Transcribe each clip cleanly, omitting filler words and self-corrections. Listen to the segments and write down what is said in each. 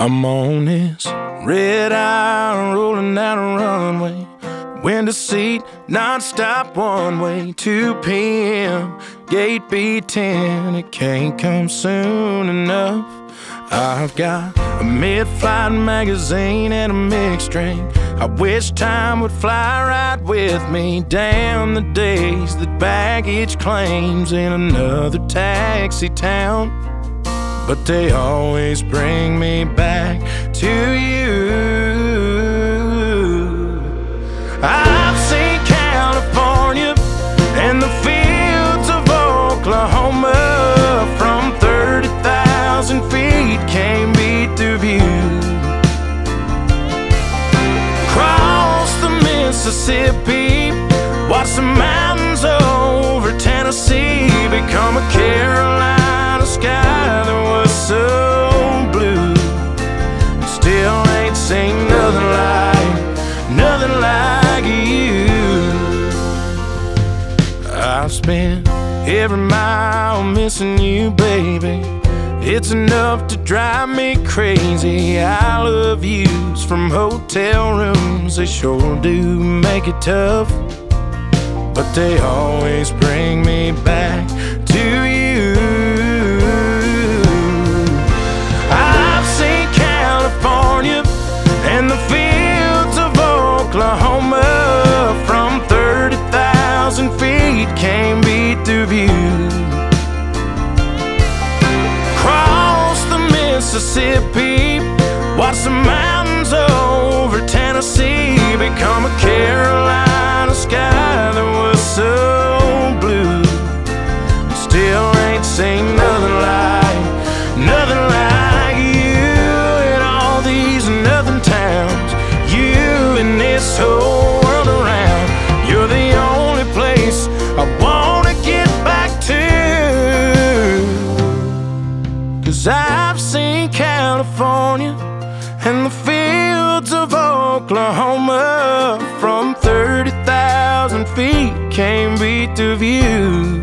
I'm on this red eye rolling down a runway. Window seat, non-stop one way. 2 p.m., gate B10. It can't come soon enough. I've got a mid-flight magazine and a mixed drink. I wish time would fly right with me. Damn the days that baggage claims in another taxi town. But they always bring me back to you. I've seen California and the fields of Oklahoma. From 30,000 feet can't beat the view. Cross the Mississippi, watch the mountains over Tennessee become a Carolina sky that was so blue. Still ain't seen nothing like you. I've spent every mile missing you, baby. It's enough to drive me crazy. I love yous from hotel rooms. They sure do make it tough, but they always bring me back to you. I've seen California and the fields of Oklahoma. From 30,000 feet can't beat the view. Cross the Mississippi, watch the mountains over Tennessee become a Carolina sky that was so blue. Still ain't seen nothing like you in all these nothing towns. You in this whole world around. You're the only place I wanna get back to. 'Cause I've seen California and the fields of Oklahoma. From 30,000 feet can't beat the view.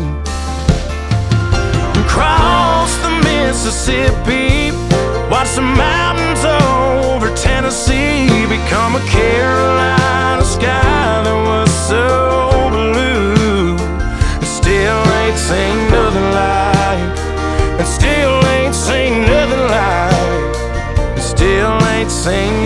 Cross the Mississippi, watch the mountains over Tennessee become a Carolina sky that was so blue. Still ain't seen nothing like, and still ain't seen nothing like, still ain't seen